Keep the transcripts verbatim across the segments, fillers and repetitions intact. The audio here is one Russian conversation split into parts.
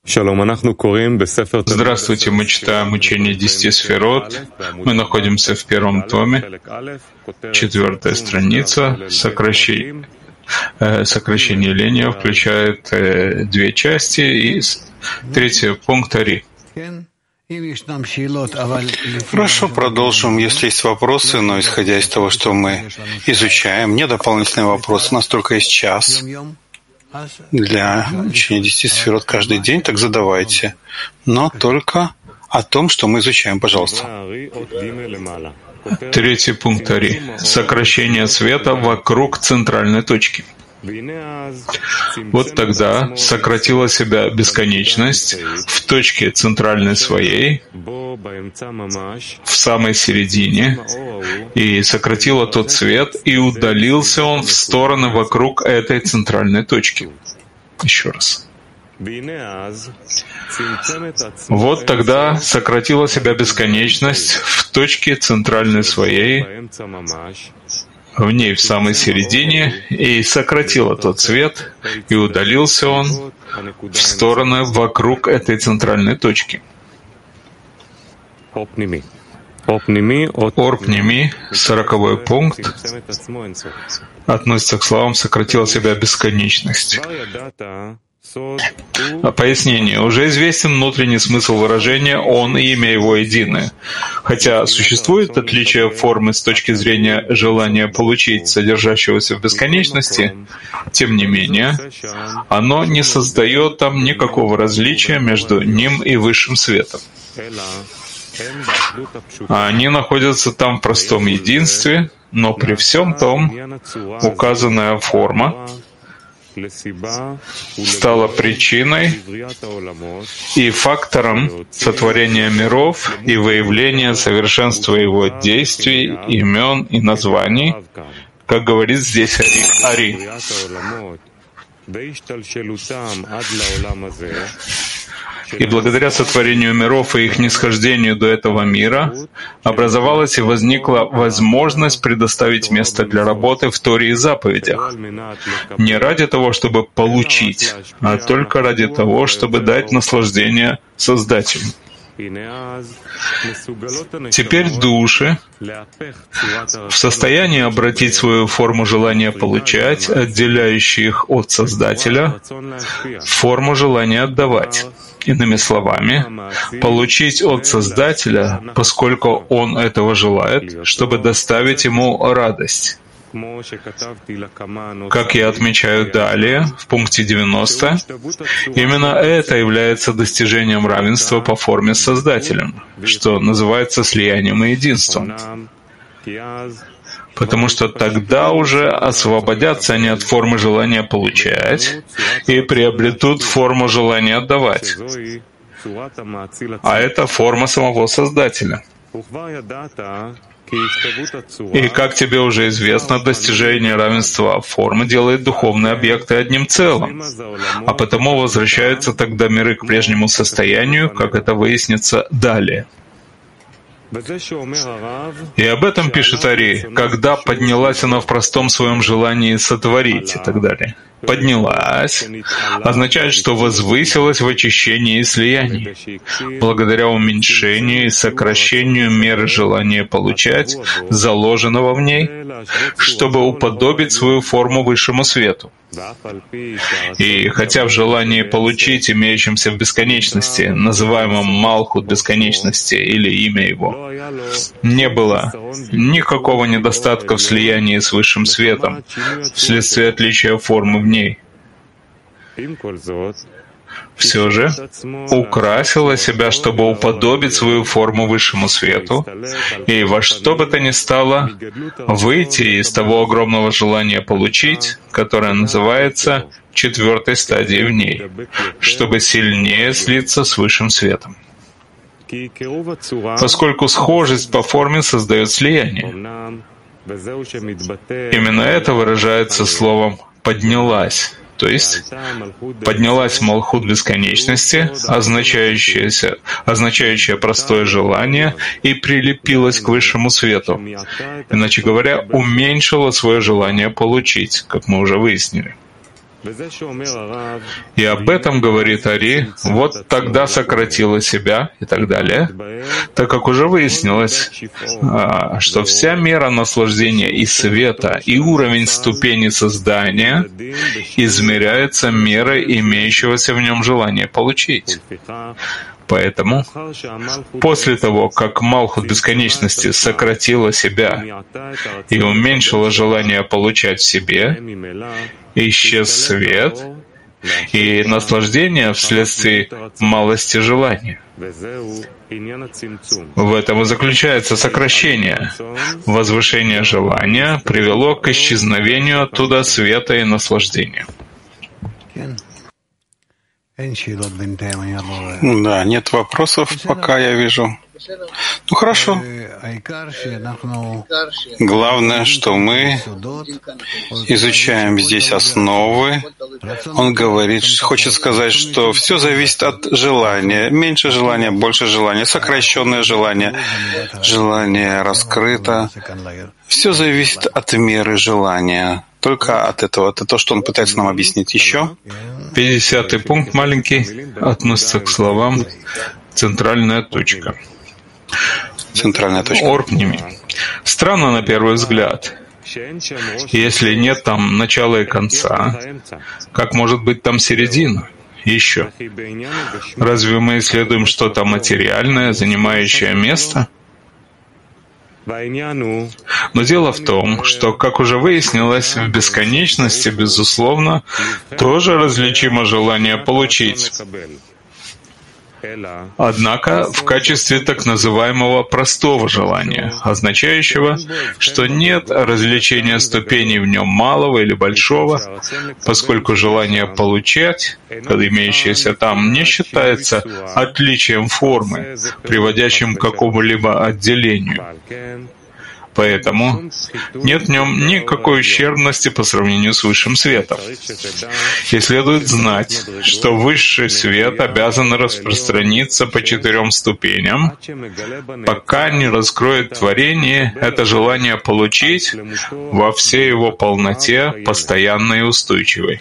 Здравствуйте, мы читаем учение десяти сферот. Мы находимся в первом томе, четвертая страница. Сокращение, э, сокращение ления включает э, две части и третий пункт Ари. Хорошо, продолжим. Если есть вопросы, но исходя из того, что мы изучаем, не дополнительные вопросы, у нас только есть час для учения десяти сферот каждый день, так задавайте. Но только о том, что мы изучаем, пожалуйста. Третий пункт Ари. Сокращение света вокруг центральной точки. Вот тогда сократила себя бесконечность в точке центральной своей, в самой середине, и сократила тот свет, и удалился он в стороны вокруг этой центральной точки. Еще раз. Вот тогда сократила себя бесконечность в точке центральной своей, в ней в самой середине, и сократила тот свет, и удалился он в стороны вокруг этой центральной точки. Орпними, сороковой пункт, относится к словам «сократила себя бесконечность». Пояснение. Уже известен внутренний смысл выражения «он» и имя его едины. Хотя существует отличие формы с точки зрения желания получить, содержащегося в бесконечности, тем не менее, оно не создает там никакого различия между ним и высшим светом. Они находятся там в простом единстве, но при всем том указанная форма стала причиной и фактором сотворения миров и выявления совершенства его действий, имен и названий, как говорит здесь Ари. И благодаря сотворению миров и их нисхождению до этого мира образовалась и возникла возможность предоставить место для работы в Торе и заповедях. Не ради того, чтобы получить, а только ради того, чтобы дать наслаждение Создателю. Теперь души в состоянии обратить свою форму желания получать, отделяющую их от Создателя, в форму желания отдавать. Иными словами, получить от Создателя, поскольку Он этого желает, чтобы доставить Ему радость. Как я отмечаю далее, в пункте девяносто, именно это является достижением равенства по форме с Создателем, что называется слиянием и единством. Потому что тогда уже освободятся они от формы желания получать и приобретут форму желания отдавать. А это форма самого Создателя. И, как тебе уже известно, достижение равенства формы делает духовные объекты одним целым, а потому возвращаются тогда миры к прежнему состоянию, как это выяснится далее. И об этом пишет Ари, когда поднялась она в простом своем желании сотворить и так далее. Поднялась означает, что возвысилась в очищении и слиянии, благодаря уменьшению и сокращению меры желания получать, заложенного в ней, чтобы уподобить свою форму высшему свету. И хотя в желании получить, имеющемся в бесконечности, называемом Малхут бесконечности или имя его, не было никакого недостатка в слиянии с высшим светом вследствие отличия формы в ней. Все же украсила себя, чтобы уподобить свою форму высшему свету, и во что бы то ни стало выйти из того огромного желания получить, которое называется четвертой стадией в ней, чтобы сильнее слиться с высшим светом. Поскольку схожесть по форме создает слияние. Именно это выражается словом «поднялась», то есть поднялась Малхут бесконечности, означающая, означающая простое желание, и прилепилась к высшему свету. Иначе говоря, уменьшила свое желание получить, как мы уже выяснили. И об этом говорит Ари, вот тогда сократила себя и так далее, так как уже выяснилось, что вся мера наслаждения и света, и уровень ступени создания измеряется мерой имеющегося в нем желания получить. Поэтому, после того, как Малхут Бесконечности сократила себя и уменьшила желание получать в себе, исчез свет и наслаждение вследствие малости желания. В этом и заключается сокращение. Возвышение желания привело к исчезновению оттуда света и наслаждения. Да, нет вопросов, пока я вижу. Ну хорошо. Главное, что мы изучаем здесь основы. Он говорит, хочет сказать, что все зависит от желания. Меньше желания, больше желания, сокращенное желание, желание раскрыто. Все зависит от меры желания. Только от этого. Это то, что он пытается нам объяснить. Еще? пятидесятый пункт маленький относится к словам «центральная точка». Центральная точка. Орпними. Странно на первый взгляд. Если нет там начала и конца, как может быть там середина? Еще. Разве мы исследуем что-то материальное, занимающее место? Но дело в том, что, как уже выяснилось, в бесконечности, безусловно, тоже различимо желание получить. Однако в качестве так называемого простого желания, означающего, что нет различения ступеней в нем малого или большого, поскольку желание получать, имеющееся там, не считается отличием формы, приводящим к какому-либо отделению. Поэтому нет в нем никакой ущербности по сравнению с высшим светом. И следует знать, что высший свет обязан распространиться по четырем ступеням, пока не раскроет творение это желание получить во всей его полноте, постоянной и устойчивой.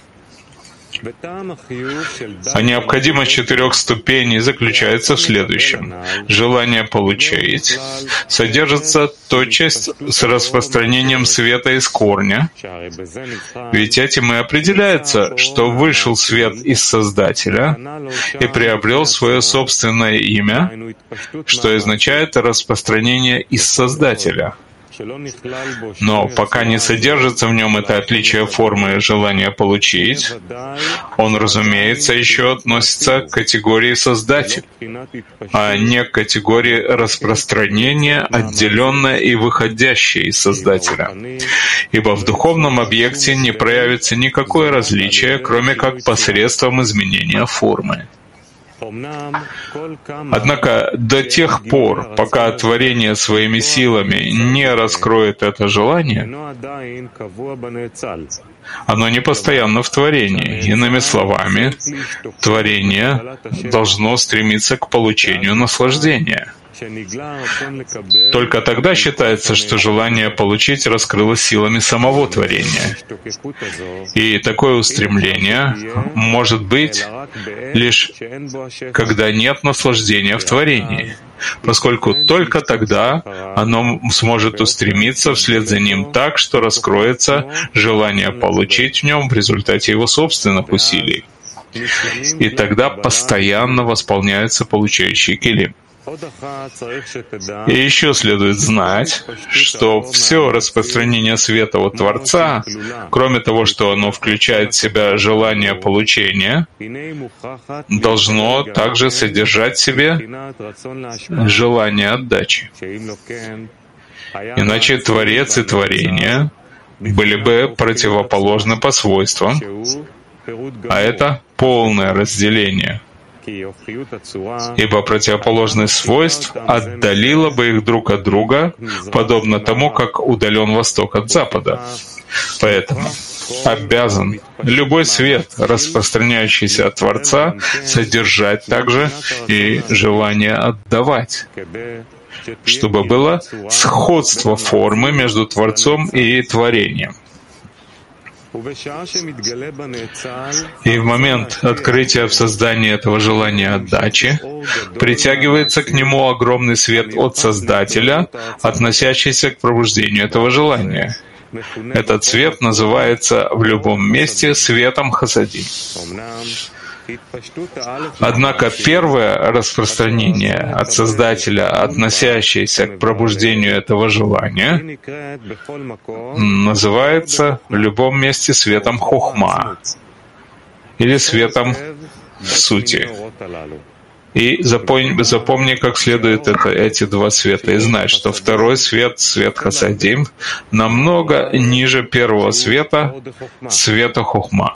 А необходимость четырех ступеней заключается в следующем. Желание получить содержится тотчас с распространением света из корня, ведь этим и определяется, что вышел свет из Создателя и приобрел свое собственное имя, что означает распространение из Создателя. Но пока не содержится в нем это отличие формы желания получить, он, разумеется, еще относится к категории Создатель, а не к категории распространения, отделенное и выходящее из Создателя. Ибо в духовном объекте не проявится никакое различие, кроме как посредством изменения формы. Однако до тех пор, пока творение своими силами не раскроет это желание, оно не постоянно в творении. Иными словами, творение должно стремиться к получению наслаждения. Только тогда считается, что желание получить раскрылось силами самого творения. И такое устремление может быть лишь когда нет наслаждения в творении, поскольку только тогда оно сможет устремиться вслед за ним так, что раскроется желание получить в нем в результате его собственных усилий. И тогда постоянно восполняются получающие килим. И еще следует знать, что все распространение света от Творца, кроме того, что оно включает в себя желание получения, должно также содержать в себе желание отдачи. Иначе Творец и творение были бы противоположны по свойствам, а это полное разделение. Ибо противоположность свойств отдалила бы их друг от друга, подобно тому, как удален Восток от Запада. Поэтому обязан любой свет, распространяющийся от Творца, содержать также и желание отдавать, чтобы было сходство формы между Творцом и творением. И в момент открытия в создании этого желания отдачи притягивается к нему огромный свет от Создателя, относящийся к пробуждению этого желания. Этот свет называется в любом месте светом хасадим. Однако первое распространение от Создателя, относящееся к пробуждению этого желания, называется в любом месте светом хохма или светом в сути. И запомни, запомни как следует это, эти два света, и знай, что второй свет, свет хасадим, намного ниже первого света, света хохма,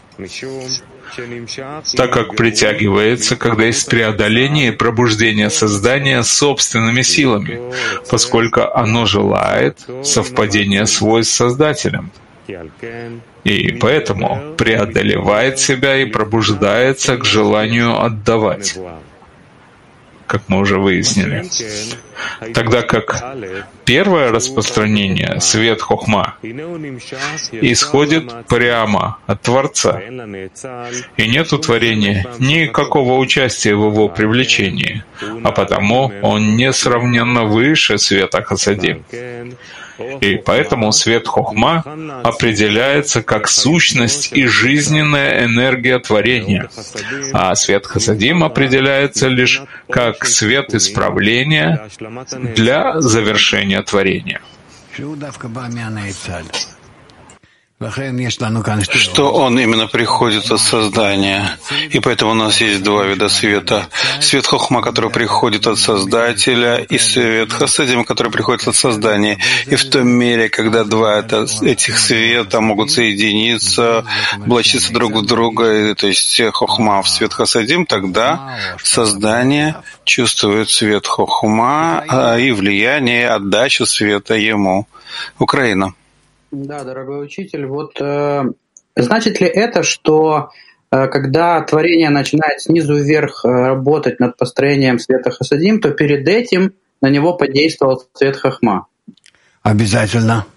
так как притягивается, когда есть преодоление и пробуждение создания собственными силами, поскольку оно желает совпадения свойств с Создателем. И поэтому преодолевает себя и пробуждается к желанию отдавать, как мы уже выяснили. Тогда как первое распространение, свет хохма, исходит прямо от Творца, и нет у творения никакого участия в его привлечении, а потому он несравненно выше света хасадим. И поэтому свет хохма определяется как сущность и жизненная энергия творения, а свет хасадим определяется лишь как свет исправления для завершения творения. Что он именно приходит от создания. И поэтому у нас есть два вида света. Свет хохма, который приходит от Создателя, и свет хасадим, который приходит от создания. И в том мере, когда два это, этих света могут соединиться, облачиться друг в друга, то есть хохма в свет хасадим, тогда создание чувствует свет хохма и влияние, отдачу света ему. Украина. Да, дорогой учитель, вот э, значит ли это, что э, когда творение начинает снизу вверх э, работать над построением света хасадим, то перед этим на него подействовал свет хохма? Обязательно.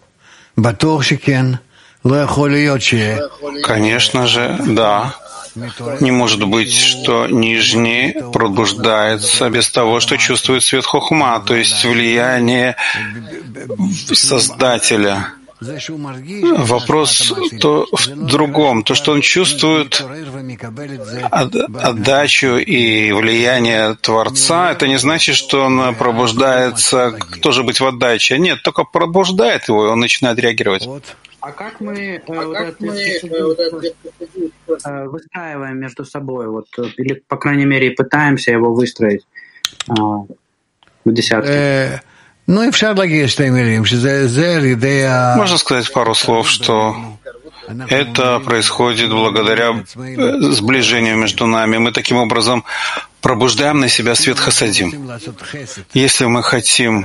Конечно же, да. Не может быть, что нижний пробуждается без того, что чувствует свет хохма, то есть влияние Создателя. Вопрос то в другом. То, что он чувствует отдачу и влияние Творца, это не значит, что он пробуждается тоже быть в отдаче. Нет, только пробуждает его, и он начинает реагировать. А как мы, э, а вот как мы э, выстраиваем между собой, вот, или, по крайней мере, пытаемся его выстроить э, в десятке? Можно сказать пару слов, что это происходит благодаря сближению между нами. Мы таким образом пробуждаем на себя свет хасадим. Если мы хотим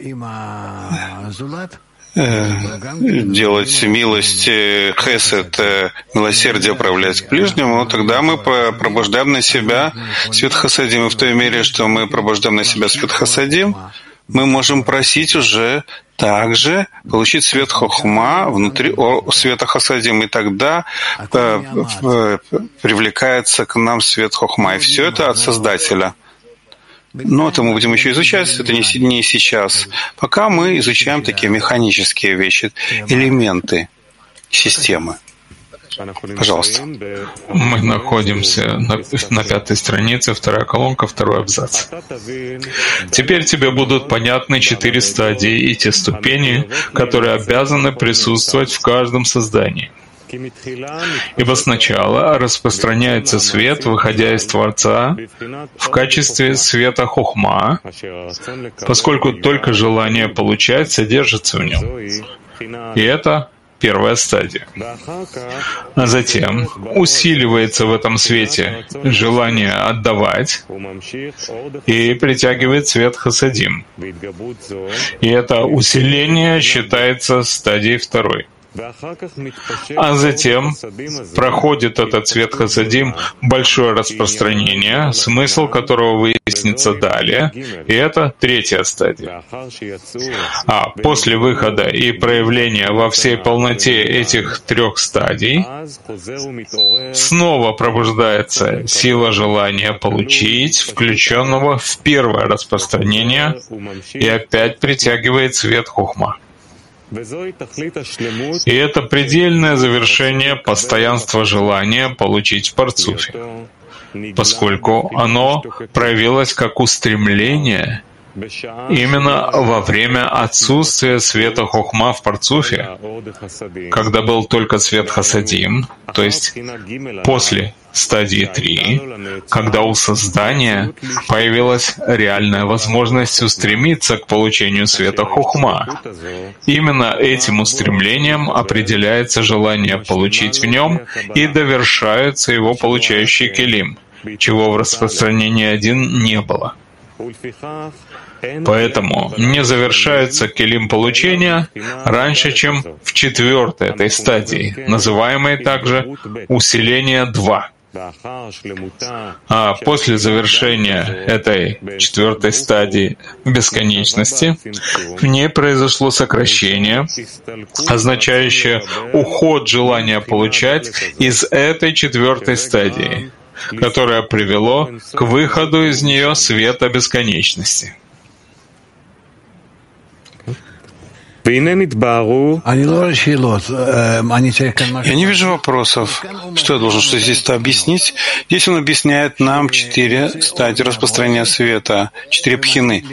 делать милость, хесед, милосердие проявлять к ближнему, тогда мы пробуждаем на себя свет хасадим. И в той мере, что мы пробуждаем на себя свет хасадим, мы можем просить уже также получить свет хохма внутри света хасадим, и тогда э, э, привлекается к нам свет хохма. И все это от Создателя. Но это мы будем еще изучать, это не, не сейчас. Пока мы изучаем такие механические вещи, элементы системы. Пожалуйста. Мы находимся на, на пятой странице, вторая колонка, второй абзац. Теперь тебе будут понятны четыре стадии и те ступени, которые обязаны присутствовать в каждом создании. Ибо сначала распространяется свет, выходя из Творца, в качестве света хохма, поскольку только желание получать содержится в нем. И это первая стадия. А затем усиливается в этом свете желание отдавать и притягивает свет хасадим. И это усиление считается стадией второй. А затем проходит этот цвет хасадим большое распространение, смысл которого выяснится далее, и это третья стадия. А после выхода и проявления во всей полноте этих трех стадий снова пробуждается сила желания получить, включенного в первое распространение, и опять притягивает свет хохма. И это предельное завершение постоянства желания получить в парцуфе, поскольку оно проявилось как устремление именно во время отсутствия света хохма в парцуфе, когда был только свет хасадим, то есть после стадии три, когда у создания появилась реальная возможность устремиться к получению света хохма. Именно этим устремлением определяется желание получить в нем и довершается его получающий келим, чего в распространении один не было. Поэтому не завершается келим получения раньше, чем в четвертой этой стадии, называемой также усиление два. А после завершения этой четвертой стадии бесконечности в ней произошло сокращение, означающее уход желания получать из этой четвертой стадии, которое привело к выходу из нее света бесконечности. Я не вижу вопросов. Что я должен что здесь-то объяснить? Здесь он объясняет нам четыре стадии распространения света, четыре пхины,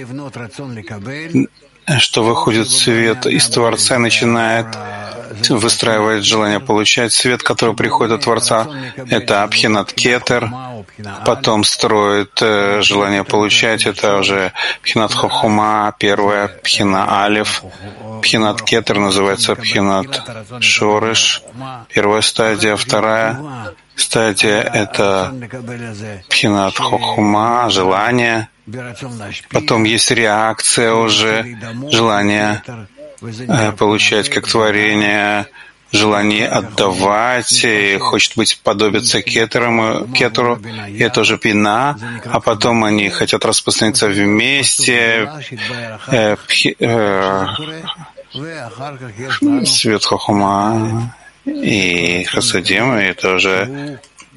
что выходит свет из Творца и начинает выстраивает желание получать свет, который приходит от Творца. Это пхинат кетер. Потом строит э, желание получать. Это уже пхинат хохума, первая пхина алиф. Пхинат кетер называется пхинат шорыш. Первая стадия. Вторая стадия — это пхинат хохума, желание. Потом есть реакция уже, желание э, получать как творение, желание отдавать, и хочет быть подобиться кетеру, кетеру, и это уже пина, а потом они хотят распространиться вместе, э, пхи, э, свет хохума и хасадим, и это уже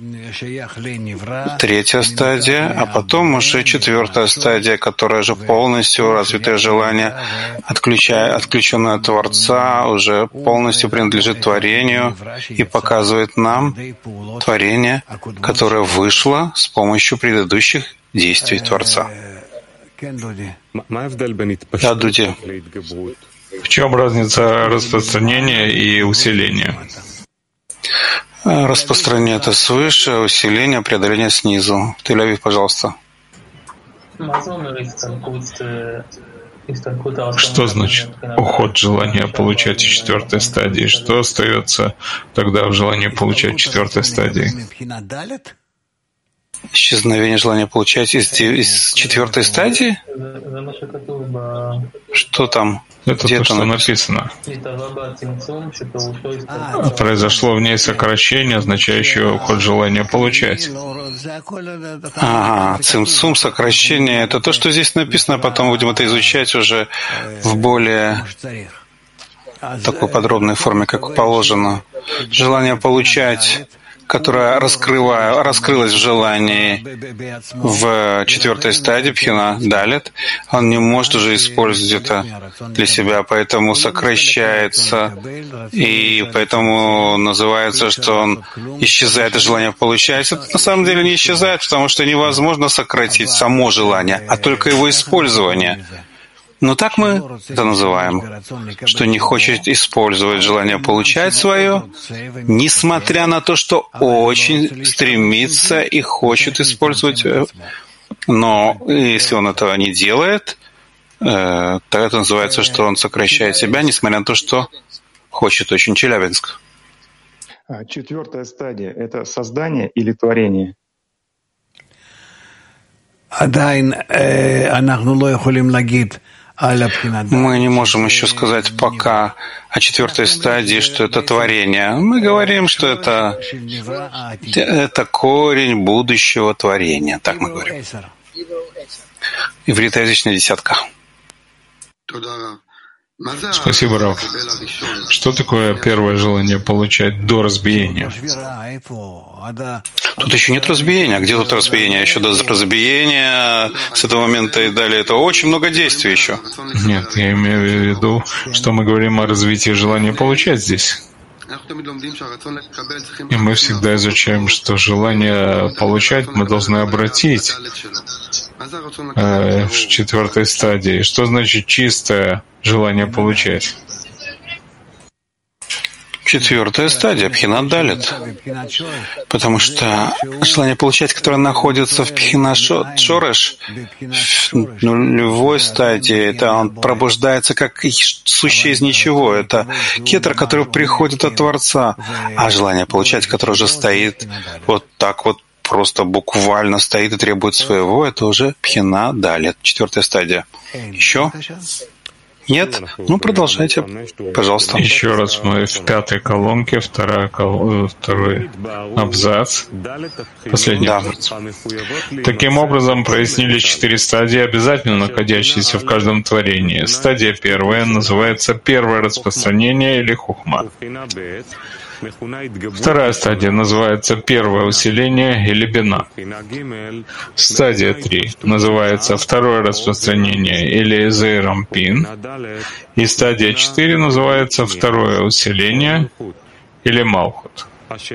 третья стадия, а потом уже четвертая стадия, которая же полностью развитое желание, отключая, отключенное от Творца, уже полностью принадлежит творению и показывает нам творение, которое вышло с помощью предыдущих действий Творца. Да, Дуди. В чем разница распространения и усиления? Распространение — это свыше, усиление, преодоление снизу. Тель-Авив, пожалуйста. Что значит уход желания получать в четвертой стадии? Что остается тогда в желании получать в четвертой стадии? Исчезновение желания получать из, из четвертой стадии? Что там? Это Где то, что написано? написано. Произошло в ней сокращение, означающее уход желания получать. Ага, цимцум, сокращение — это то, что здесь написано, а потом будем это изучать уже в более такой подробной форме, как положено. Желание получать, которая раскрывая, раскрылась в желании в четвертой стадии пхина далит, он не может уже использовать это для себя, поэтому сокращается, и поэтому называется, что он исчезает, и желание получать. Это на самом деле не исчезает, потому что невозможно сократить само желание, а только его использование. Но так мы это называем, что не хочет использовать желание получать свое, несмотря на то, что очень стремится и хочет использовать. Но если он этого не делает, то это называется, что он сокращает себя, несмотря на то, что хочет очень. Челябинск. Четвертая стадия — это создание или творение? Мы не можем еще сказать пока о четвертой стадии, что это творение. Мы говорим, что это, это корень будущего творения. Так мы говорим. Ивритоязычная десятка. Спасибо, Рав. Что такое первое желание получать до разбиения? Тут еще нет разбиения. Где тут разбиение? Еще до разбиения, с этого момента и далее. Это очень много действий еще. Нет, я имею в виду, что мы говорим о развитии желания получать здесь. И мы всегда изучаем, что желание получать мы должны обратить э, в четвертой стадии. Что значит чистое желание получать? Четвертая стадия, пхина далит. Потому что желание получать, которое находится в пхина шореш, в нулевой стадии, это он пробуждается как сущее из ничего. Это кетер, который приходит от Творца. А желание получать, которое уже стоит вот так вот, просто буквально стоит и требует своего, это уже пхина далит, четвертая стадия. Еще? Нет? Ну, продолжайте, пожалуйста. Еще раз мы в пятой колонке, вторая кол... второй абзац, последний да. абзац. Таким образом, прояснились четыре стадии, обязательно находящиеся в каждом творении. Стадия первая называется первое распространение или хухма. Вторая стадия называется первое усиление или бина. Стадия три называется второе распространение или зейрампин. И стадия четыре называется второе усиление или малхут.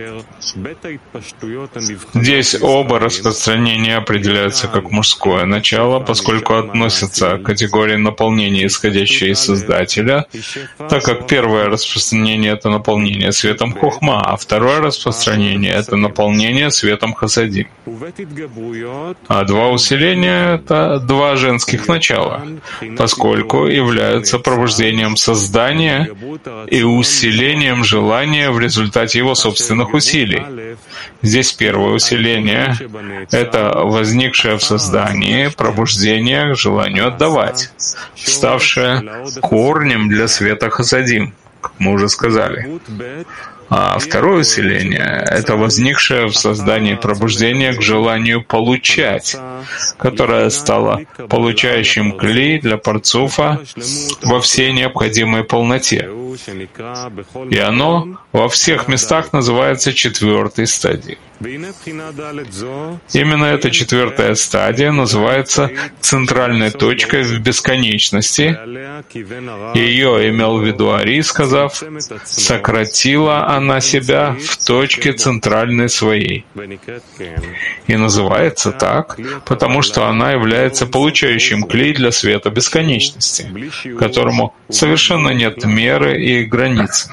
Здесь оба распространения определяются как мужское начало, поскольку относятся к категории наполнения, исходящей из Создателя, так как первое распространение — это наполнение светом хохма, а второе распространение — это наполнение светом хасадим. А два усиления — это два женских начала, поскольку являются пробуждением создания и усилением желания в результате его собственного усилий. Здесь первое усиление — это возникшее в создании пробуждение к желанию отдавать, ставшее корнем для света хасадим, как мы уже сказали. А второе усиление — это возникшее в создании пробуждение к желанию получать, которое стало получающим кли для парцуфа во всей необходимой полноте. И оно во всех местах называется четвертой стадией. Именно эта четвертая стадия называется центральной точкой в бесконечности. Ее имел в виду Ари, сказав: «Сократила она себя в точке центральной своей». И называется так, потому что она является получающим клей для света бесконечности, которому совершенно нет меры и границы.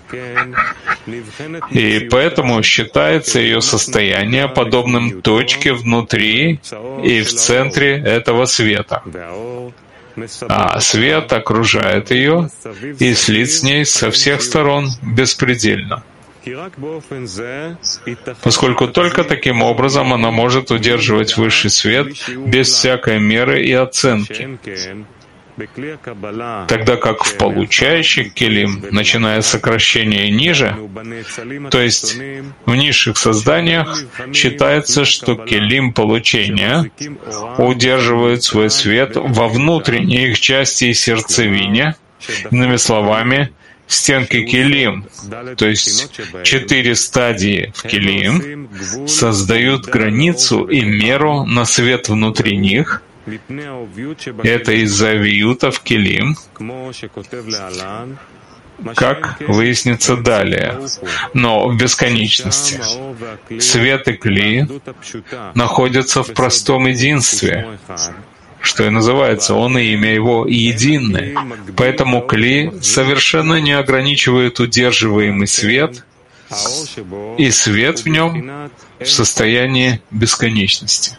И поэтому считается ее состояние подобным точке внутри и в центре этого света. А свет окружает ее и слит с ней со всех сторон беспредельно, поскольку только таким образом она может удерживать высший свет без всякой меры и оценки. Тогда как в получающих келим, начиная с сокращения ниже, то есть в низших созданиях, считается, что келим получения удерживают свой свет во внутренней их части и сердцевине, иными словами, стенки келим, то есть четыре стадии в келим, создают границу и меру на свет внутри них. Это из-за виюта в келим, как выяснится далее. Но в бесконечности свет и кли находятся в простом единстве, что и называется, он и имя его единое. Поэтому кли совершенно не ограничивает удерживаемый свет, и свет в нем в состоянии бесконечности.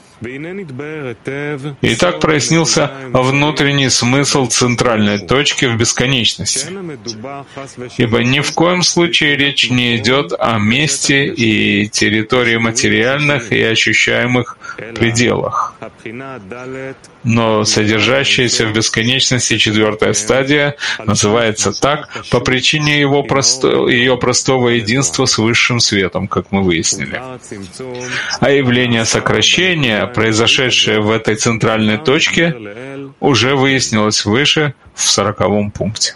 И так прояснился внутренний смысл центральной точки в бесконечности, ибо ни в коем случае речь не идет о месте и территории материальных и ощущаемых пределах, Но содержащаяся в бесконечности четвертая стадия называется так по причине его просто... ее простого единства с высшим светом, как мы выяснили. А явление сокращения, произошедшее в этой центральной точке, уже выяснилось выше в сороковом пункте.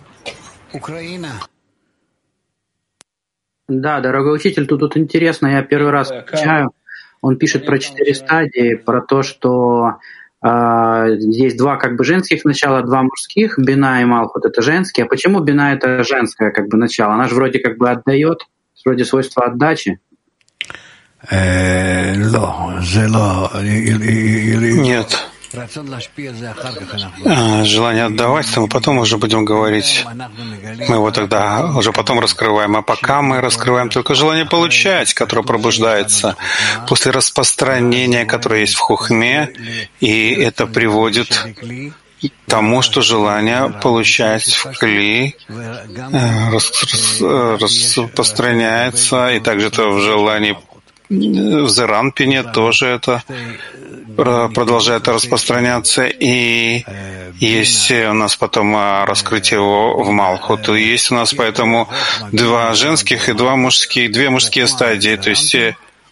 Да, дорогой учитель, тут, тут интересно, я первый раз встречаю. Он пишет про четыре стадии, про то, что э, есть два как бы женских начала, два мужских, бина и малхут это женские. А почему бина это женское как бы начало? Она же вроде как бы отдает, вроде свойства отдачи. Нет. Желание отдавать, то мы потом уже будем говорить. Мы его тогда уже потом раскрываем. А пока мы раскрываем только желание получать, которое пробуждается после распространения, которое есть в хухме, и это приводит к тому, что желание получать в кли распространяется, и также это в желании в Зеранпине тоже это продолжает распространяться, и есть у нас потом раскрытие его в Малхут. Есть у нас поэтому два женских и два мужских, две мужские стадии, то есть э,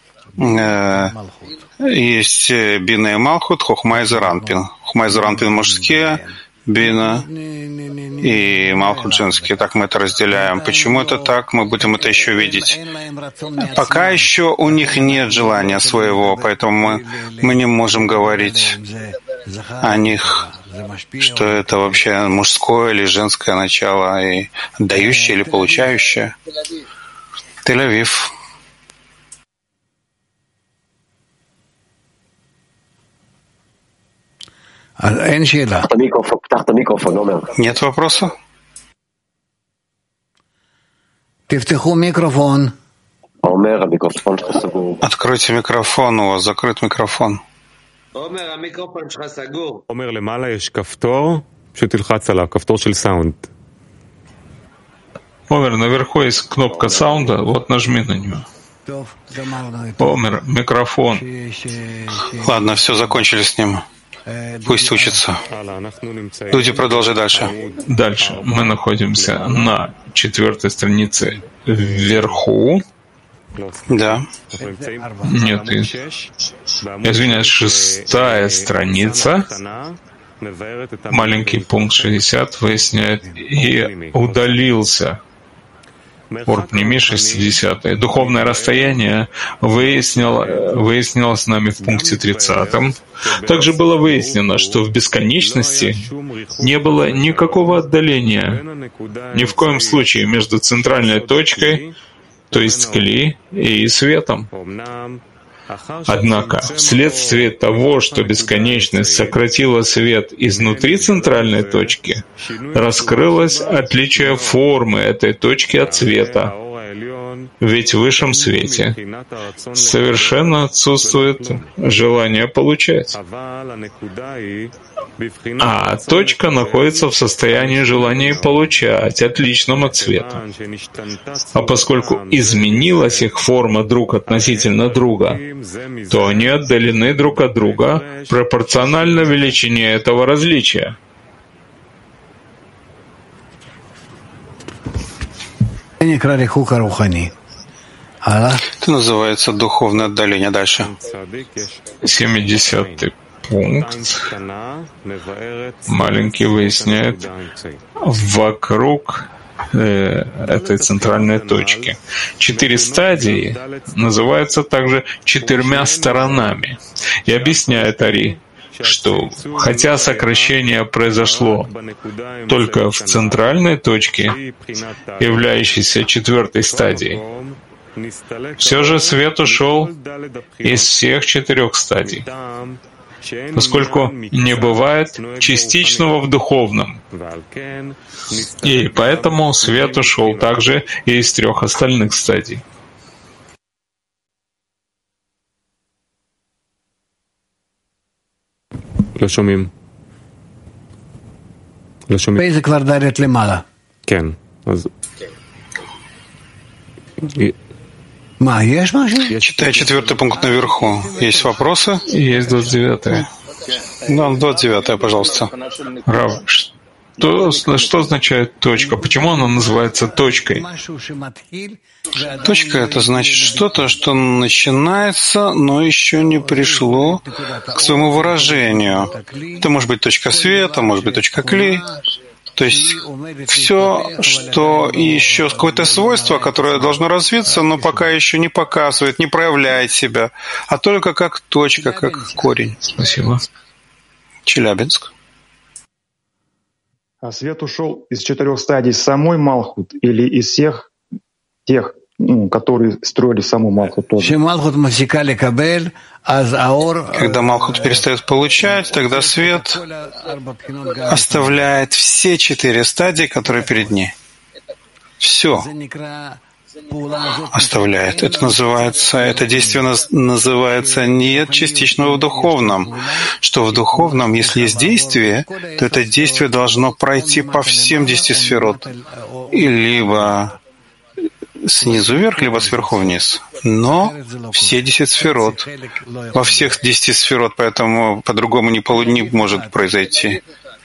есть Бина и Малхут, Хохма и Зеранпин. Хохма и Зеранпин мужские, Бина и Малхут женские. Так мы это разделяем. Почему это так? Мы будем это еще видеть. Пока еще у них нет желания своего, поэтому мы, мы не можем говорить о них, что это вообще мужское или женское начало, и дающее или получающее. Тель-Авив. Нет вопроса? Откройте микрофон, у вас закрыт микрофон. Омер, наверху есть кнопка саунда, вот нажми на нее. Омер, микрофон. Ладно, все, закончили с ним. Пусть учится. Люди, продолжай дальше. Дальше. Мы находимся на четвертой странице вверху. Да. Нет, и... извиняюсь, шестая страница. Маленький пункт шестьдесят выясняет и удалился. Орпними шестидесятый. Духовное расстояние выяснило, выяснилось с нами в пункте тридцатом. Также было выяснено, что в бесконечности не было никакого отдаления, ни в коем случае между центральной точкой, то есть кли, и светом. Однако, вследствие того, что бесконечность сократила свет изнутри центральной точки, раскрылось отличие формы этой точки от света. Ведь в высшем свете совершенно отсутствует желание получать. А точка находится в состоянии желания получать, отличном от света. А поскольку изменилась их форма друг относительно друга, то они отдалены друг от друга пропорционально величине этого различия. Это называется духовное отдаление. Дальше. семидесятый пункт. Маленький выясняет вокруг э, этой центральной точки. Четыре стадии называются также четырьмя сторонами. И объясняет Ари, что хотя сокращение произошло только в центральной точке, являющейся четвертой стадией, все же свет ушел из всех четырех стадий, поскольку не бывает частичного в духовном. И поэтому свет ушел также и из трех остальных стадий. לא שומעים. לא שומעים. באיזה כבר דלת למעלה? כן, אז... Читай четвертый пункт наверху. Есть вопросы? Есть двадцать девятое. Ну, двадцать девятое, пожалуйста. Рав, что, что означает точка? Почему она называется точкой? Точка — это значит что-то, что начинается, но еще не пришло к своему выражению. Это может быть точка света, может быть точка кли. То есть все, что еще какое-то свойство, которое должно развиться, но пока еще не показывает, не проявляет себя, а только как точка, как корень. Спасибо. Челябинск. А свет ушел из четырех стадий самой Малхут или из всех тех, ну, которые строили саму Малхут тоже? Когда Малхут перестает получать, тогда свет оставляет все четыре стадии, которые перед ней. Все оставляет. Это называется, это действие называется нет частичного в духовном. Что в духовном, если есть действие, то это действие должно пройти по всем десяти сферот. И либо снизу вверх, либо сверху вниз. Но все десять сферот. Во всех десяти сферот, поэтому по-другому не, полу- не может произойти.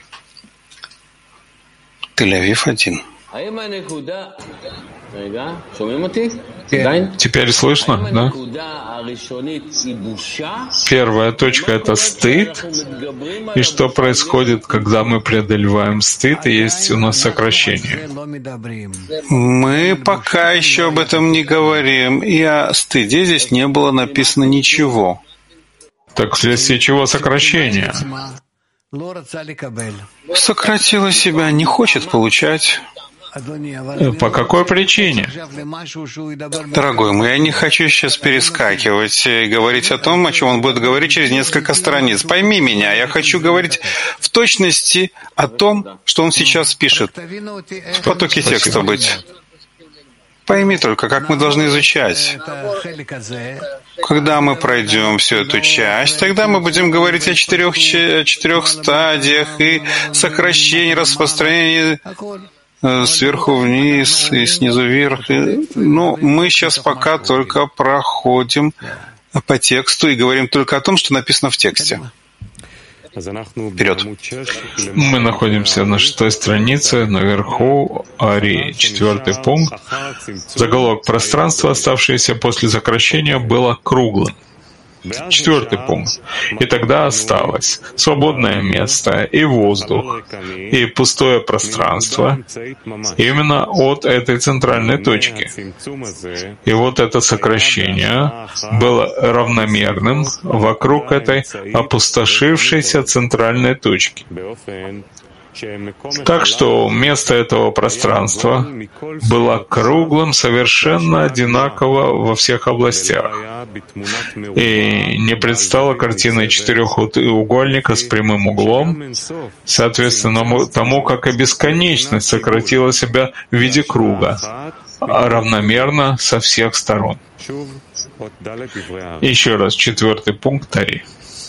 Тель-Авив один. Теперь слышно, да? Первая точка — это стыд. И что происходит, когда мы преодолеваем стыд, и есть у нас сокращение? Мы пока еще об этом не говорим, и о стыде здесь не было написано ничего. Так вследствие чего сокращение? Сократила себя, не хочет получать. По какой причине? Дорогой мой, я не хочу сейчас перескакивать и говорить о том, о чем он будет говорить через несколько страниц. Пойми меня, я хочу говорить в точности о том, что он сейчас пишет. В потоке текста быть. Пойми только, как мы должны изучать. Когда мы пройдем всю эту часть, тогда мы будем говорить о четырех, четырех стадиях и сокращении, распространении сверху вниз и снизу вверх. И, ну, мы сейчас пока только проходим по тексту и говорим только о том, что написано в тексте. Вперед. Мы находимся на шестой странице, наверху Ари, четвертый пункт. Заголовок: пространство, оставшееся после сокращения, было круглым. Четвертый пункт. И тогда осталось свободное место и воздух, и пустое пространство именно от этой центральной точки. И вот это сокращение было равномерным вокруг этой опустошившейся центральной точки. Так что место этого пространства было круглым совершенно одинаково во всех областях и не предстала картиной четырехугольника с прямым углом, соответственно тому, как и бесконечность сократила себя в виде круга, равномерно со всех сторон. Еще раз, четвертый пункт Ари.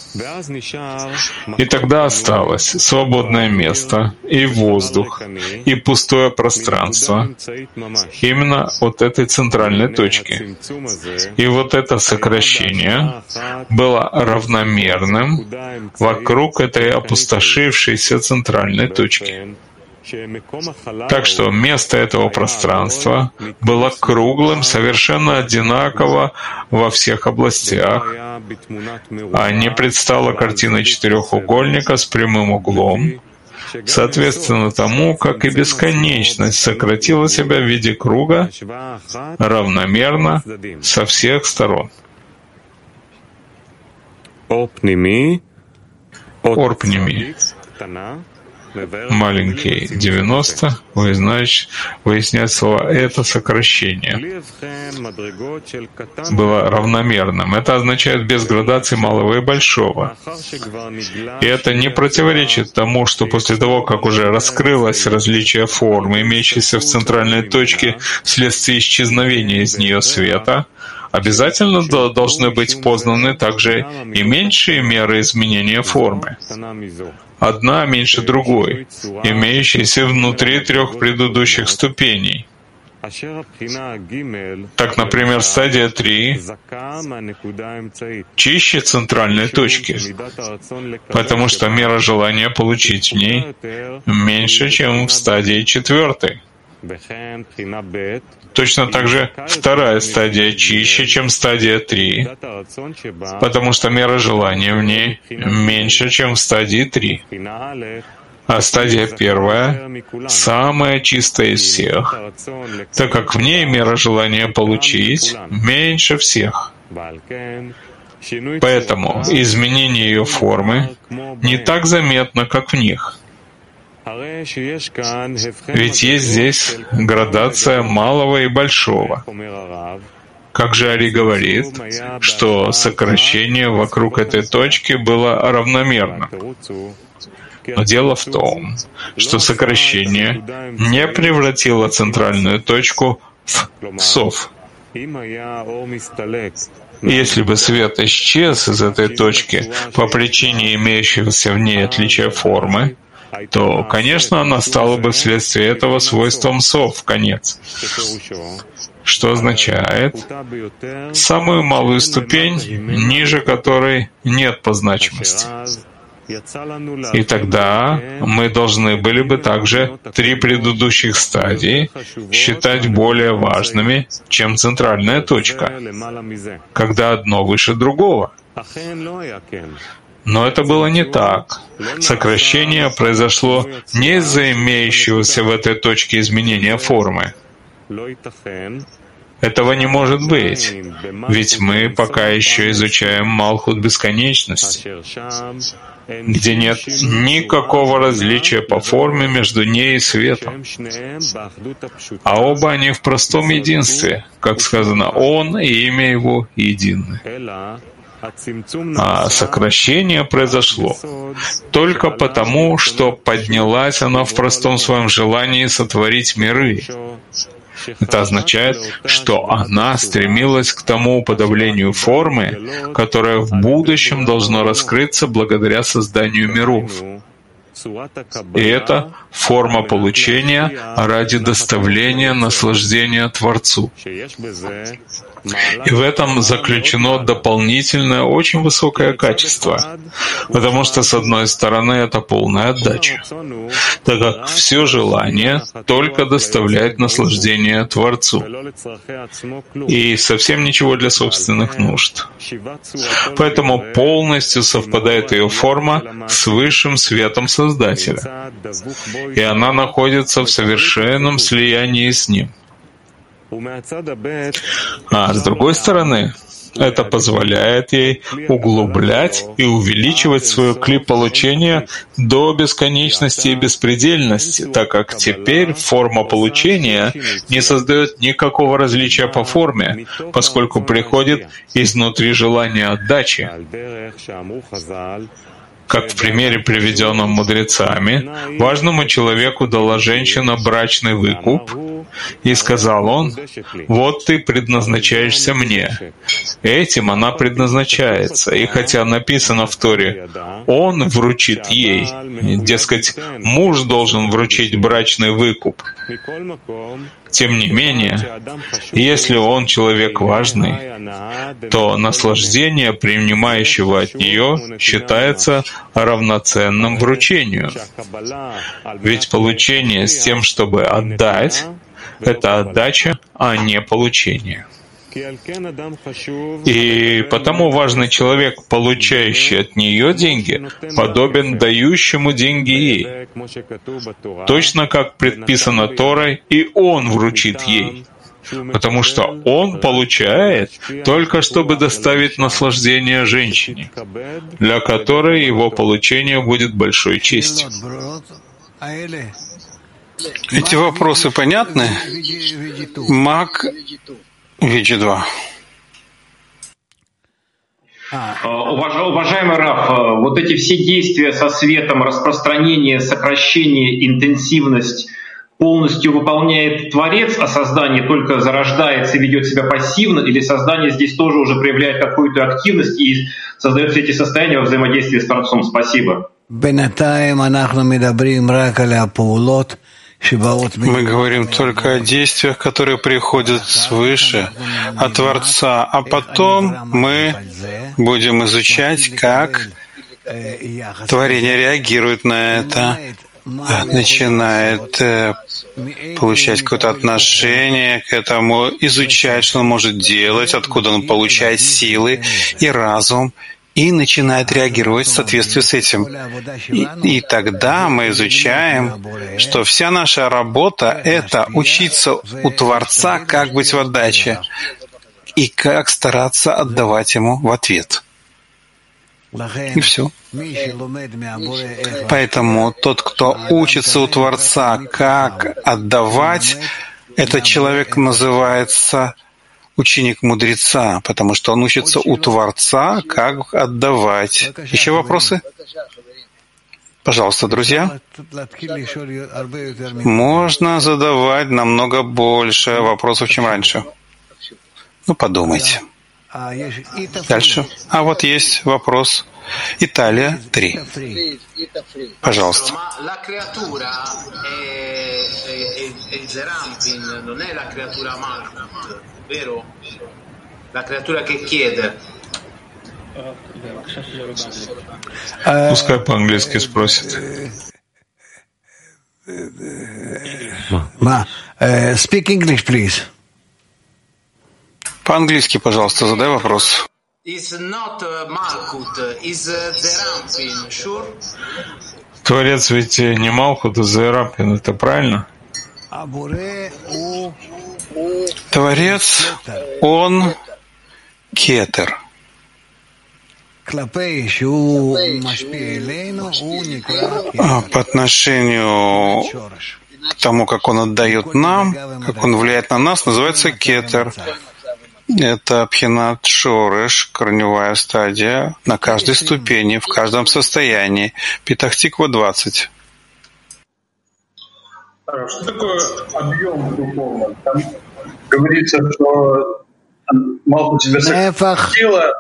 И тогда осталось свободное место и воздух, и пустое пространство именно от этой центральной точки. И вот это сокращение было равномерным вокруг этой опустошившейся центральной точки. Так что место этого пространства было круглым, совершенно одинаково во всех областях, а не предстала картина четырехугольника с прямым углом, соответственно тому, как и бесконечность сократила себя в виде круга равномерно со всех сторон. Орпними. Маленький девяносто, выяснять, выяснять слова «это сокращение» было равномерным. Это означает без градаций малого и большого. И это не противоречит тому, что после того, как уже раскрылось различие формы, имеющейся в центральной точке вследствие исчезновения из нее света, обязательно должны быть познаны также и меньшие меры изменения формы. Одна меньше другой, имеющиеся внутри трех предыдущих ступеней. Так, например, стадия три чище центральной точки, потому что мера желания получить в ней меньше, чем в стадии четвертой. Точно так же вторая стадия чище, чем стадия три, потому что мера желания в ней меньше, чем в стадии три. А стадия первая самая чистая из всех, так как в ней мера желания получить меньше всех. Поэтому изменение ее формы не так заметно, как в них. Ведь есть здесь градация малого и большого. Как же Ари говорит, что сокращение вокруг этой точки было равномерно. Но дело в том, что сокращение не превратило центральную точку в сов. Если бы свет исчез из этой точки по причине имеющегося в ней отличия формы, то, конечно, она стала бы вследствие этого свойством сов в конец. Что означает самую малую ступень, ниже которой нет по значимости. И тогда мы должны были бы также три предыдущих стадии считать более важными, чем центральная точка, когда одно выше другого. Но это было не так. Сокращение произошло не из-за имеющегося в этой точке изменения формы. Этого не может быть, ведь мы пока еще изучаем Малхут бесконечности, где нет никакого различия по форме между ней и светом. А оба они в простом единстве, как сказано, Он и имя Его едины. А сокращение произошло только потому, что поднялась она в простом своем желании сотворить миры. Это означает, что она стремилась к тому уподоблению формы, которое в будущем должно раскрыться благодаря созданию миров. И это форма получения ради доставления наслаждения Творцу. И в этом заключено дополнительное, очень высокое качество, потому что, с одной стороны, это полная отдача, так как все желание только доставляет наслаждение Творцу, и совсем ничего для собственных нужд. Поэтому полностью совпадает ее форма с высшим светом Создателя, и она находится в совершенном слиянии с Ним. А с другой стороны, это позволяет ей углублять и увеличивать свое кли получения до бесконечности и беспредельности, так как теперь форма получения не создает никакого различия по форме, поскольку приходит изнутри желания отдачи. Как в примере, приведенном мудрецами, важному человеку дала женщина брачный выкуп, и сказал он: «Вот ты предназначаешься мне». Этим она предназначается, и хотя написано в Торе «он вручит ей», дескать, муж должен вручить брачный выкуп, тем не менее, если он человек важный, то наслаждение, принимающего от нее, считается равноценным вручению. Ведь получение с тем, чтобы отдать, это отдача, а не получение. И потому важный человек, получающий от нее деньги, подобен дающему деньги ей, точно как предписано Торой, и он вручит ей, потому что он получает только чтобы доставить наслаждение женщине, для которой его получение будет большой честью. Эти вопросы понятны? Мак Виджи два. Уважаемый Раф, вот эти все действия со светом, распространение, сокращение, интенсивность полностью выполняет Творец, а создание только зарождается и ведет себя пассивно, или создание здесь тоже уже проявляет какую-то активность и создает все эти состояния во взаимодействии с Творцом? Спасибо. Мы говорим только о действиях, которые приходят свыше, от Творца, а потом мы будем изучать, как творение реагирует на это, начинает получать какое-то отношение к этому, изучать, что он может делать, откуда он получает силы и разум, и начинает реагировать в соответствии с этим. И, и тогда мы изучаем, что вся наша работа — это учиться у Творца, как быть в отдаче, и как стараться отдавать Ему в ответ. И все. Поэтому тот, кто учится у Творца, как отдавать, этот человек называется ученик мудреца, потому что он учится у Творца, как отдавать. Еще вопросы? Пожалуйста, друзья. Можно задавать намного больше вопросов, чем раньше. Ну, подумайте. Дальше. А вот есть вопрос. Италия, три. Пожалуйста. Пускай по-английски спросит. Speak English, please. По-английски, пожалуйста, задай вопрос. Творец ведь не Малхут, а Зерампин, это правильно? Творец, он кетер. А по отношению к тому, как он отдает нам, как он влияет на нас, называется кетер. Это пхинат шореш, корневая стадия, на каждой ступени, в каждом состоянии. Петах Тиква двадцать. Что такое объем духовный? Там говорится, что мало тебя сила.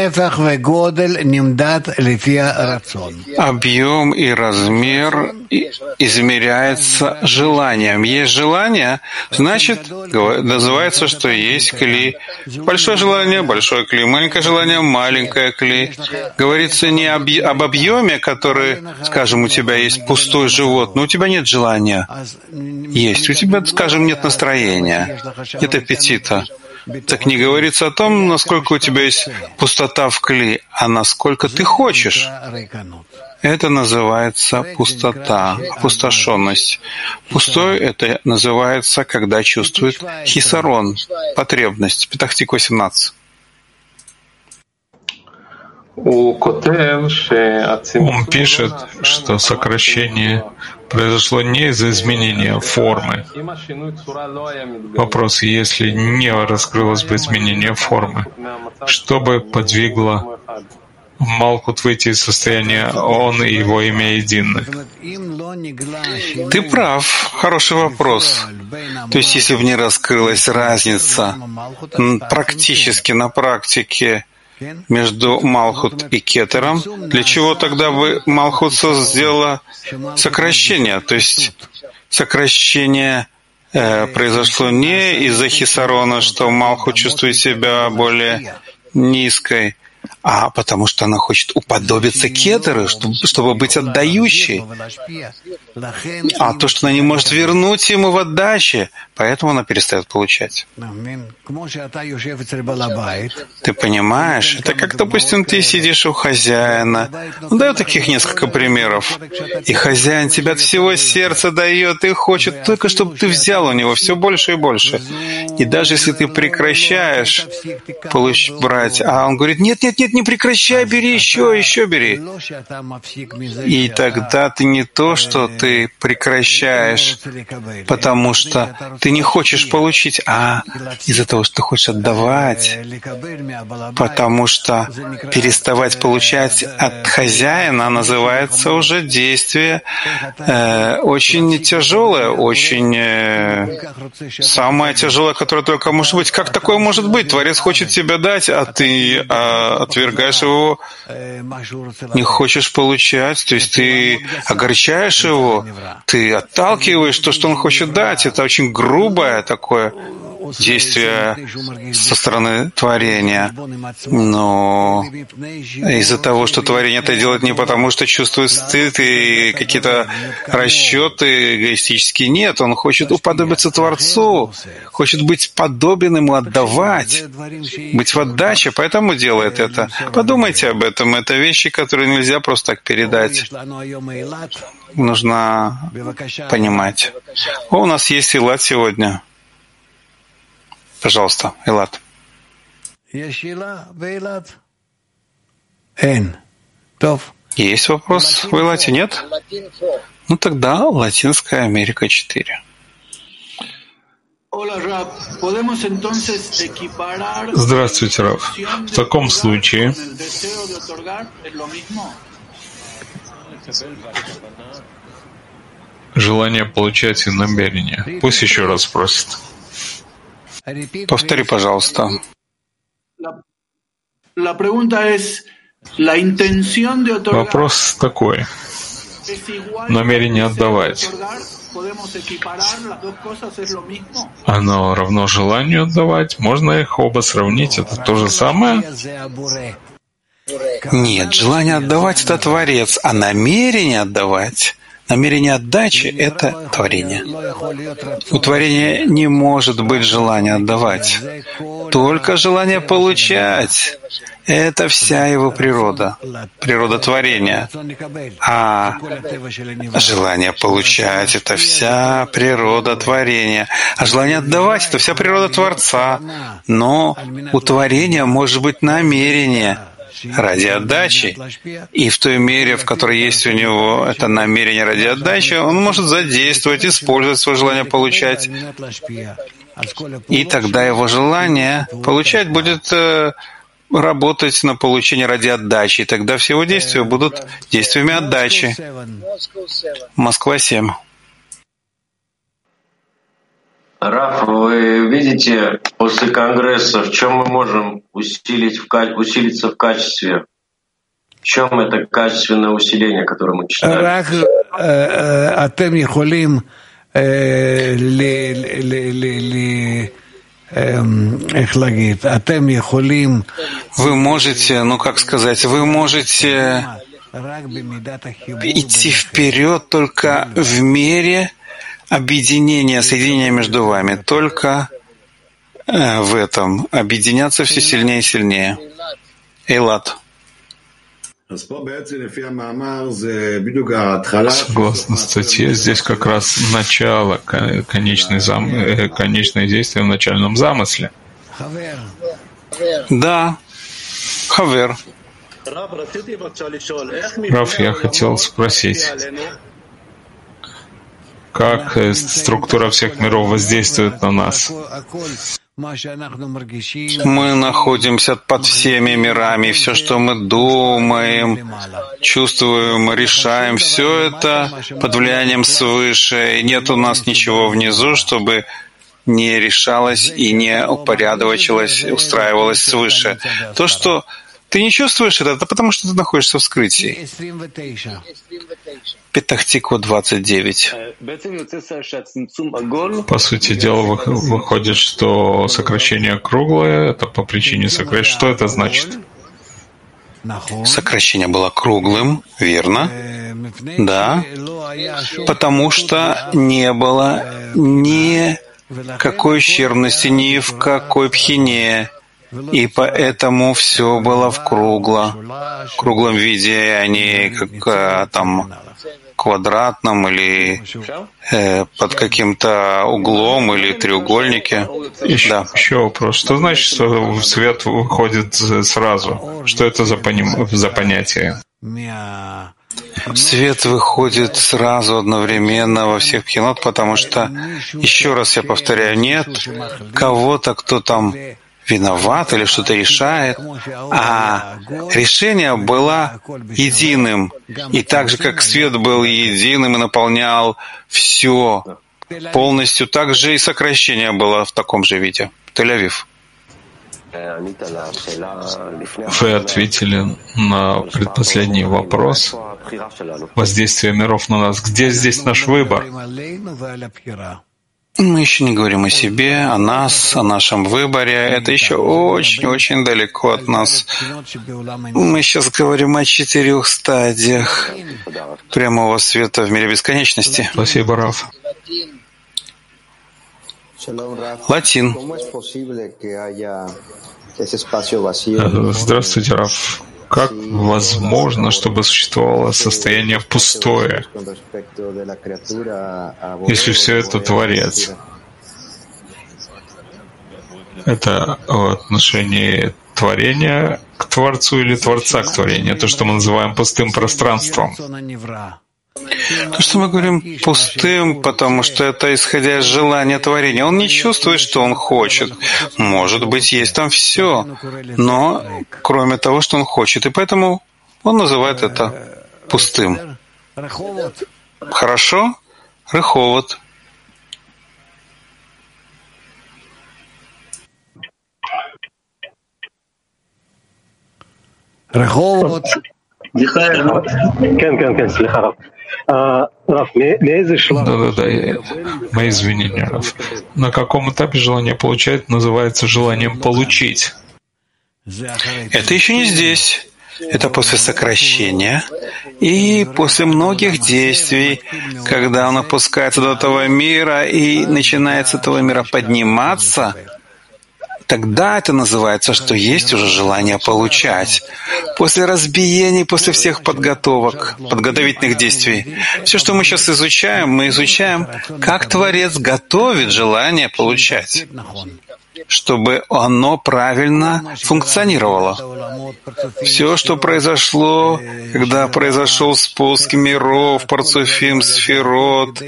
Объем и размер измеряется желанием. Есть желание, значит, называется, что есть кли. Большое желание, большое кли. Маленькое желание, маленькое кли. Говорится не об, об объеме, который, скажем, у тебя есть пустой живот, но у тебя нет желания. Есть. У тебя, скажем, нет настроения, нет аппетита. Так не говорится о том, насколько у тебя есть пустота в кли, а насколько ты хочешь. Это называется пустота, опустошенность. Пустой — это называется, когда чувствует хисарон, потребность. Петах Тиква восемнадцать. Он пишет, что сокращение произошло не из-за изменения формы. Вопрос, если не раскрылось бы изменение формы, что бы подвигло Малхут выйти из состояния «он» и его имя едины? Ты прав. Хороший вопрос. То есть, если бы не раскрылась разница практически на практике между Малхут и Кетером, для чего тогда бы Малхут сделала сокращение? То есть сокращение э, произошло не из-за хисарона, что Малхут чувствует себя более низкой, а потому что она хочет уподобиться Кетеру, чтобы, чтобы быть отдающей. А то, что она не может вернуть ему в отдаче, поэтому она перестает получать. Ты понимаешь? Это как, допустим, ты сидишь у хозяина. Ну, даю таких несколько примеров. И хозяин тебя от всего сердца дает и хочет только, чтобы ты взял у него все больше и больше. И даже если ты прекращаешь получ- брать, а он говорит, нет, нет, нет, не прекращай, бери еще, еще бери. И тогда ты не то, что ты прекращаешь, потому что ты не хочешь получить, а из-за того, что ты хочешь отдавать, потому что переставать получать от хозяина называется уже действие э, очень тяжелое, очень э, самое тяжелое, которое только может быть. Как такое может быть? Творец хочет тебе дать, а ты, а отвергаешь его, не хочешь получать, то есть ты огорчаешь его, ты отталкиваешь то, что он хочет дать. Это очень грубое такое действие со стороны творения. Но из-за того, что творение это делает не потому, что чувствует стыд и какие-то расчеты эгоистические, нет, он хочет уподобиться Творцу, хочет быть подобен ему, отдавать, быть в отдаче, поэтому делает это. Подумайте об этом. Это вещи, которые нельзя просто так передать. Нужно понимать. О, у нас есть Илат сегодня. Пожалуйста, Илат. Есть вопрос в Илате? Нет? Ну тогда Латинская Америка четыре. Здравствуйте, Рав. В таком случае желание получать и намерение. Пусть еще раз спросит. Повтори, пожалуйста. Вопрос такой. Намерение отдавать. Оно равно желанию отдавать? Можно их оба сравнить? Это то же самое? Нет, желание отдавать — это Творец, а намерение отдавать, намерение отдачи — это творение. У творения не может быть желания отдавать, только желание получать. Это вся его природа, природа творения. А желание получать — это вся природа творения. А желание отдавать — это вся природа Творца. Но у творения может быть намерение ради отдачи, и в той мере, в которой есть у него это намерение ради отдачи, он может задействовать, использовать свое желание получать. И тогда его желание получать будет э, работать на получение ради отдачи, и тогда все его действия будут действиями отдачи. Москва семь. Раф, вы видите, после Конгресса, в чем мы можем усилить в, усилиться в качестве? В чем это качественное усиление, которое мы читаем? Вы можете, ну как сказать, вы можете идти вперед только в мере объединения, соединения между вами. Только в этом объединяться все сильнее и сильнее. Эйлат. Согласно статье, здесь как раз начало, конечное, зам... конечное действие в начальном замысле. Да, Хавер. Раф, я хотел спросить, как структура всех миров воздействует на нас? Мы находимся под всеми мирами, все, что мы думаем, чувствуем, решаем, все это под влиянием свыше. И нет у нас ничего внизу, чтобы не решалось и не упорядочилось, устраивалось свыше. То, что ты не чувствуешь это, это потому, что ты находишься в скрытии. Петах-Тиква двадцать девять. По сути дела, выходит, что сокращение круглое, это по причине сокращения. Что это значит? Сокращение было круглым, верно? Да. Потому что не было ни какой ущербности, ни в какой пхине. И поэтому все было в кругло, в круглом виде, а не как там квадратном или э, под каким-то углом или треугольнике. Еще, да. еще вопрос. Что значит, что свет выходит сразу? Что это за, поним... за понятие? Свет выходит сразу, одновременно во всех пхинот, потому что, еще раз я повторяю, нет кого-то, кто там виноват или что-то решает, а решение было единым. И так же, как свет был единым и наполнял все полностью, так же и сокращение было в таком же виде. Тель-Авив. Вы ответили на предпоследний вопрос. Воздействие миров на нас. Где здесь наш выбор? Мы еще не говорим о себе, о нас, о нашем выборе. Это еще очень-очень далеко от нас. Мы сейчас говорим о четырех стадиях прямого света в мире бесконечности. Спасибо, Раф. Латин. Здравствуйте, Раф. Как возможно, чтобы существовало состояние пустое, если все это Творец? Это в отношении творения к Творцу или Творца к творению? То, что мы называем пустым пространством. То, что мы говорим пустым, потому что это исходя из желания творения. Он не чувствует, что он хочет. Может быть, есть там все, но кроме того, что он хочет. И поэтому он называет это пустым. Хорошо? Реховод. Реховод. Да-да-да, мои извинения, Раф. На каком этапе желание получать называется желанием получить? Это еще не здесь. Это после сокращения и после многих действий, когда он опускается до этого мира и начинает с этого мира подниматься, тогда это называется, что есть уже желание получать. После разбиений, после всех подготовок, подготовительных действий. Все, что мы сейчас изучаем, мы изучаем, как Творец готовит желание получать, чтобы оно правильно функционировало. Все, что произошло, когда произошел спуск миров, парцуфим, сферот,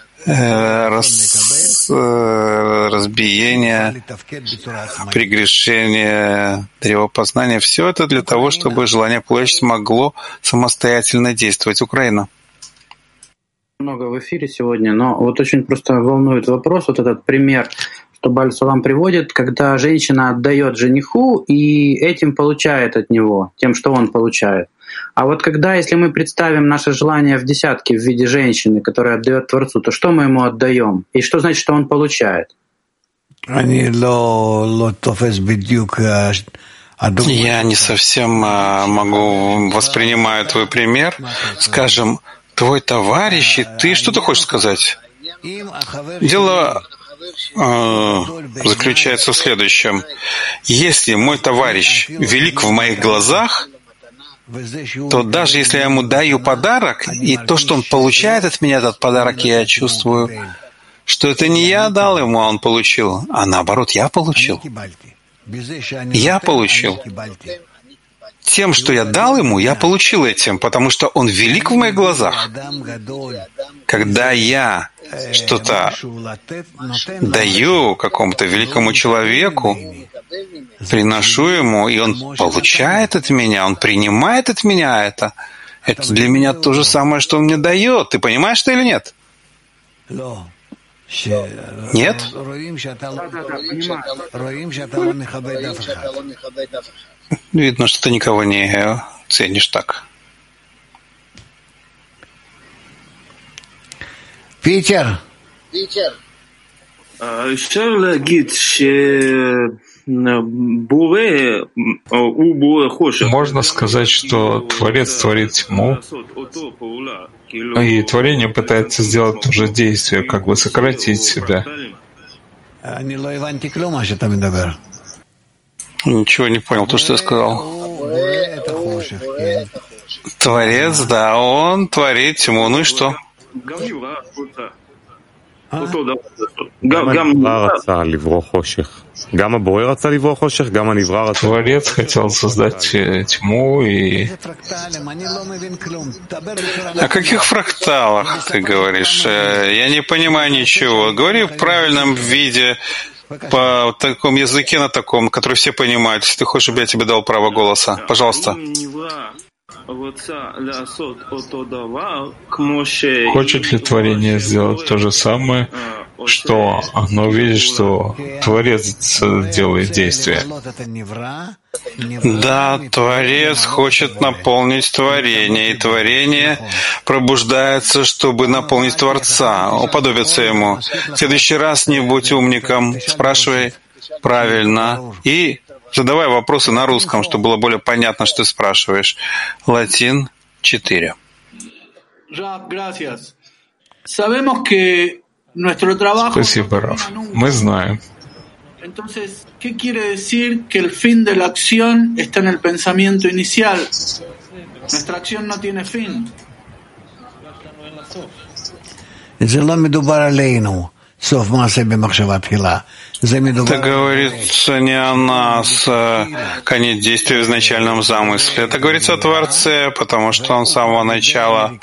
Раз, разбиение, прегрешение, древопознание. Все это для того, чтобы желание получить могло самостоятельно действовать. Украина. Много в эфире сегодня, но вот очень просто волнует вопрос, вот этот пример, что Бааль Салам приводит, когда женщина отдает жениху и этим получает от него, тем, что он получает. А вот когда, если мы представим наше желание в десятке в виде женщины, которая отдает Творцу, то что мы ему отдаем? И что значит, что он получает? Я не совсем могу воспринимать твой пример. Скажем, твой товарищ, и ты, что ты хочешь сказать? Дело э, заключается в следующем. Если мой товарищ велик в моих глазах, то даже если я ему даю подарок, и то, что он получает от меня этот подарок, я чувствую, что это не я дал ему, а он получил, а наоборот, я получил. Я получил. Тем, что я дал ему, я получил этим, потому что он велик в моих глазах. Когда я что-то даю какому-то великому человеку, приношу ему, и он получает от меня, он принимает от меня это, это для меня то же самое, что он мне дает. Ты понимаешь это или нет? Нет? Видно, что ты никого не ценишь так. Питер. אפשר להגיד שבורא הוא בורא חושך. Можно сказать, что Творец творит тьму, и творение пытается сделать то же действие, как бы сократить себя. Ничего не понял, то, что я сказал. Творец, да, он творит тьму, ну и что? Творец хотел создать тьму и... О каких фракталах ты говоришь? Я не понимаю ничего. Говори в правильном виде, по такому языке, на таком, который все понимают. Если ты хочешь, чтобы я тебе дал право голоса, пожалуйста. Хочет ли творение сделать то же самое, что оно видит, что Творец делает действие. Да, Творец хочет наполнить творение, и творение пробуждается, чтобы наполнить Творца, уподобиться Ему. В следующий раз не будь умником, спрашивай правильно и задавай вопросы на русском, чтобы было более понятно, что ты спрашиваешь. Латин четыре. Спасибо, Раф. Мы знаем. Entonces, ¿qué quiere decir que el fin de la acción está en el pensamiento inicial? Nuestra acción no tiene fin. Это говорится не о нас, конец действия в изначальном замысле. Это говорится о Творце, потому что Он с самого начала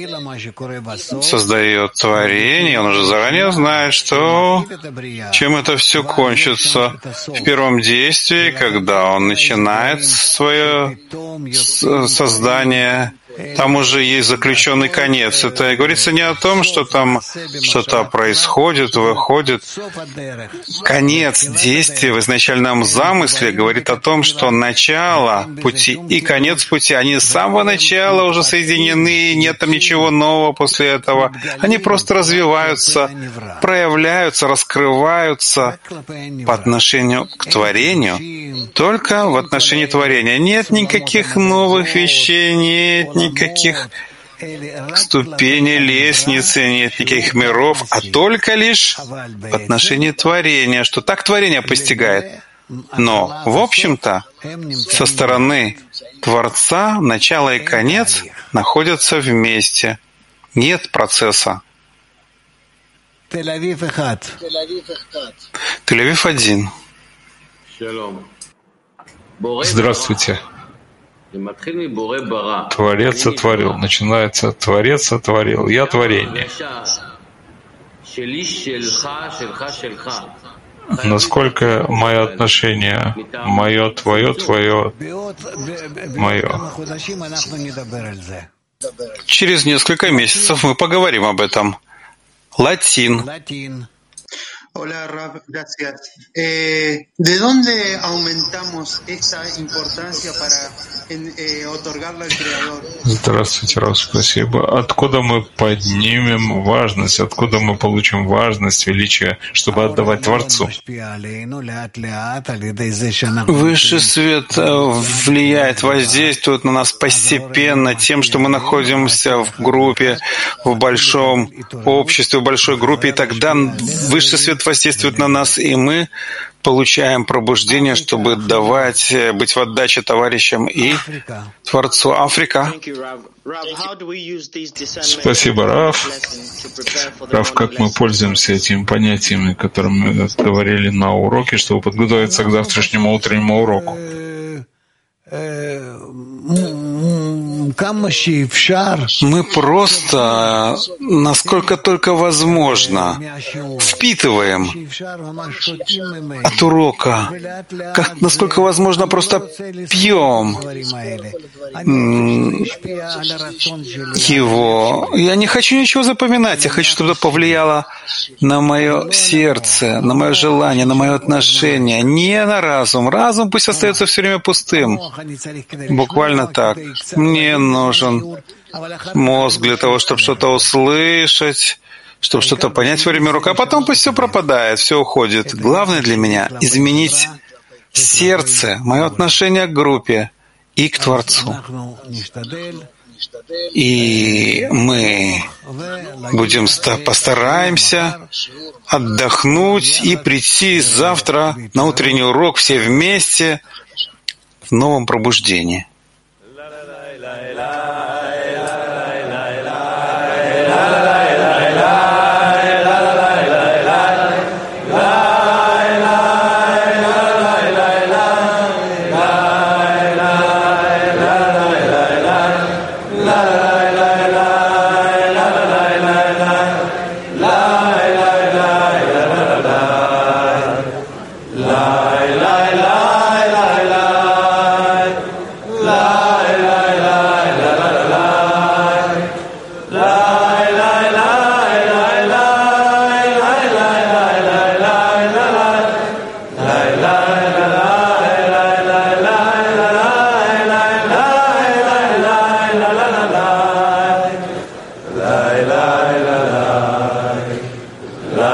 создает творение, Он уже заранее знает, что чем это все кончится в первом действии, когда Он начинает свое создание. Там уже есть заключенный конец. Это говорится не о том, что там что-то происходит, выходит. Конец действия в изначальном замысле говорит о том, что начало пути и конец пути, они с самого начала уже соединены, нет там ничего нового после этого. Они просто развиваются, проявляются, раскрываются по отношению к творению, только в отношении творения. Нет никаких новых вещей, нет никаких ступеней, лестницы, нет никаких миров, а только лишь в отношении творения, что так творение постигает. Но, в общем-то, со стороны Творца начало и конец находятся вместе. Нет процесса. Тель-Авив один. Здравствуйте. Творец сотворил. Начинается Творец сотворил. Я творение. Насколько мое отношение, мое, твое, твое, мое. Через несколько месяцев мы поговорим об этом. Латин. Hola, Rav, gracias. Eh, ¿De dónde aumentamos esta importancia para eh, otorgarla al Creador? Здравствуйте, Рав, спасибо. Откуда мы поднимем важность, откуда мы получим важность, величие, чтобы отдавать Творцу? Высший свет влияет, воздействует на нас постепенно тем, что мы находимся в группе, в большом обществе, в большой группе, и тогда высший свет воздействует на нас, и мы получаем пробуждение, чтобы давать, быть в отдаче товарищам и Творцу. Африка. Спасибо, Раф. Раф, как мы пользуемся этими понятиями, которыми мы говорили на уроке, чтобы подготовиться к завтрашнему утреннему уроку? Мы просто, насколько только возможно, впитываем от урока, как, насколько возможно, просто пьем его. Я не хочу ничего запоминать, я хочу, чтобы это повлияло на мое сердце, на мое желание, на мое отношение, не на разум. Разум пусть остается все время пустым. Буквально так. Мне нужен мозг для того, чтобы что-то услышать, чтобы что-то понять во время урока, а потом пусть все пропадает, все уходит. Главное для меня — изменить сердце, мое отношение к группе и к Творцу. И мы будем постараемся отдохнуть и прийти завтра на утренний урок все вместе в новом пробуждении.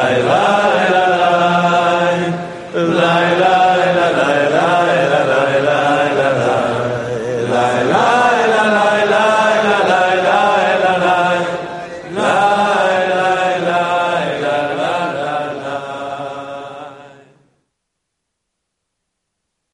לילה